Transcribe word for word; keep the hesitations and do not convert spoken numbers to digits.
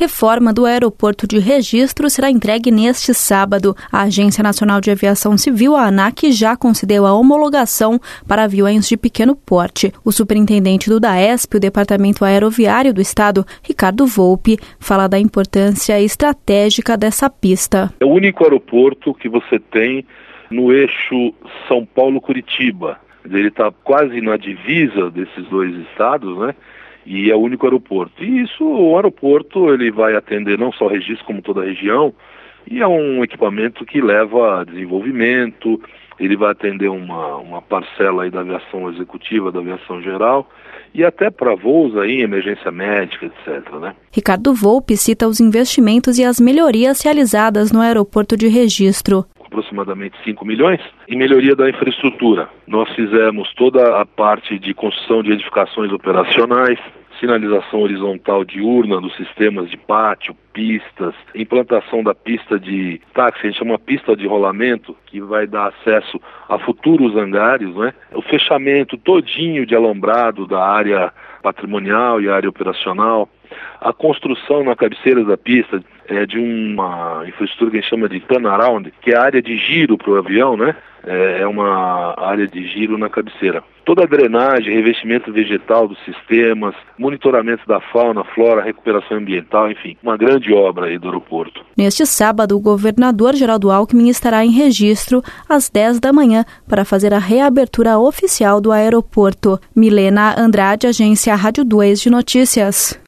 reforma do aeroporto de Registro será entregue neste sábado. A Agência Nacional de Aviação Civil, a ANAC, já concedeu a homologação para aviões de pequeno porte. O superintendente do DAESP, o Departamento Aeroviário do Estado, Ricardo Volpi, fala da importância estratégica dessa pista. É o único aeroporto que você tem no eixo São Paulo-Curitiba. Ele está quase na divisa desses dois estados, né? E é o único aeroporto. E isso, o aeroporto, ele vai atender não só Registro, como toda a região, e é um equipamento que leva a desenvolvimento, ele vai atender uma, uma parcela aí da aviação executiva, da aviação geral, e até para voos aí, emergência médica, etcétera, né? Ricardo Volpi cita os investimentos e as melhorias realizadas no aeroporto de Registro. Aproximadamente cinco milhões, em melhoria da infraestrutura. Nós fizemos toda a parte de construção de edificações operacionais, sinalização horizontal diurna dos sistemas de pátio, pistas, implantação da pista de táxi, a gente chama pista de rolamento, que vai dar acesso a futuros hangares, né? O fechamento todinho de alambrado da área patrimonial e área operacional, a construção na cabeceira da pista é, de uma infraestrutura que a gente chama de turnaround, que é a área de giro para o avião, né? É uma área de giro na cabeceira. Toda a drenagem, revestimento vegetal dos sistemas, monitoramento da fauna, flora, recuperação ambiental, enfim, uma grande obra aí do aeroporto. Neste sábado, o governador Geraldo Alckmin estará em Registro às dez da manhã para fazer a reabertura oficial do aeroporto. Milena Andrade, Agência Rádio dois de Notícias.